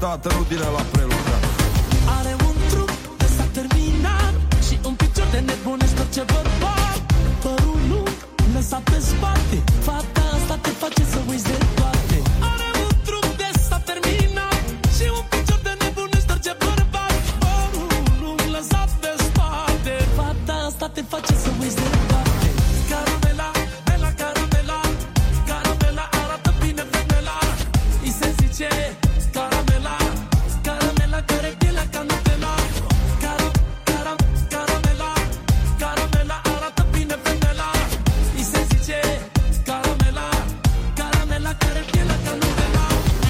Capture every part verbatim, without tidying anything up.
tată, nu din ăla prelucrat. Are un trup de s-a terminat și un picior de nebunește orice bărbat. Părul lung, lăsat pe spate, fata asta te face să uiți de toate. Are un trup de s-a terminat și un picior de nebunește orice bărbat. Părul lung, lăsat pe spate, fata asta te face să uiți de toate. Caramela, mela, caramela, caramela arată bine femela. I se zice caramela, caramela care pielea ca Nutella. Cara, cara, caramela, caramela arată bine femela. I se zice caramela, caramela care pielea ca Nutella.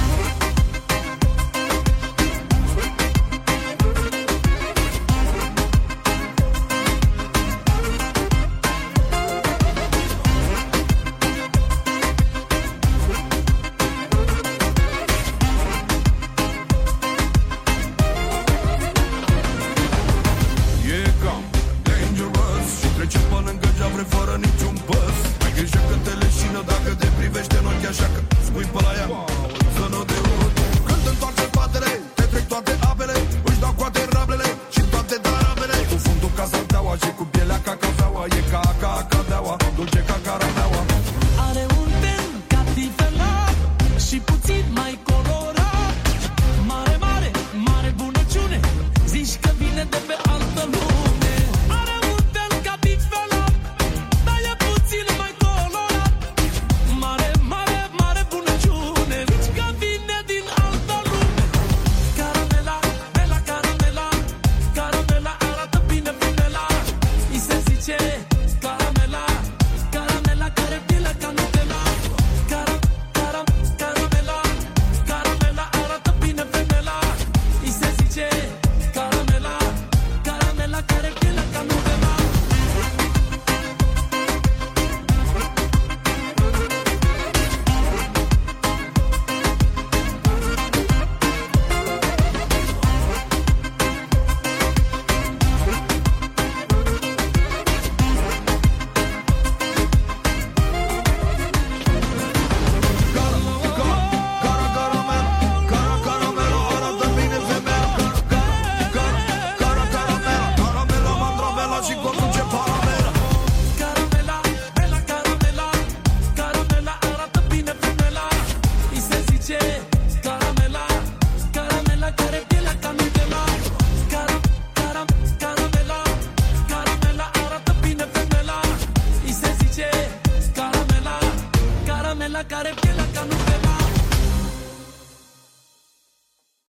E cam dangerous și trece pe lângă geavre fără niciun păs. Ai grijă că te leșină dacă te privește în ochi, așa că spui pe la ea să nu te urât. Când te întoarce spatele, te trec toate apele, își dau coate rablele și toate darabele. Cu fundul ca salteaua și cu pielea ca cafeaua, e ca ca cadeaua, dulce ca carameaua. Are un ten ca tifelat și puțin mai colorat. Mare, mare, mare bunăciune, zici că vine de pe altă lume. Are un ten ca tifelat, dar e puțin mai colorat. Mare, mare, mare bunăciune, zici că vine din altă lume. Caramela, mela, caramela, caramela arată bine femela. I se zice caramela, caramela care pielea ca Nutella. Cara, cara, caramela, caramela arată bine femela. I se zice caramela, caramela care pielea ca Nutella. Cara caramel, cara caramelo, arată bine femela. Cara, cara, cara caramel, caramela, mandravela și conduce paramela. Caramela, mela, caramela, caramela arată bine femela. I se zice caramela, caramela care pielea ca Nutella. Cara, cara, caramela, caramela arată bine femela. I se zice caramela, caramela care pielea ca Nutella.